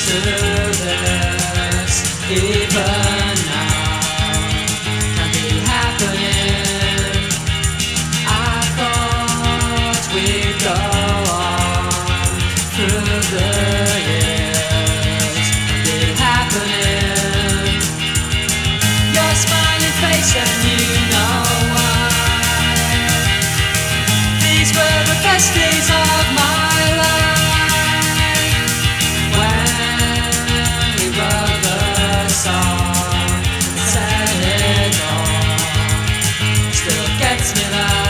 to this. Even now can be happening. I thought we'd go on through the years. Be happening. Your smiling face and you know why. These were the best days of my life. When we wrote the song, said it all, still gets me there.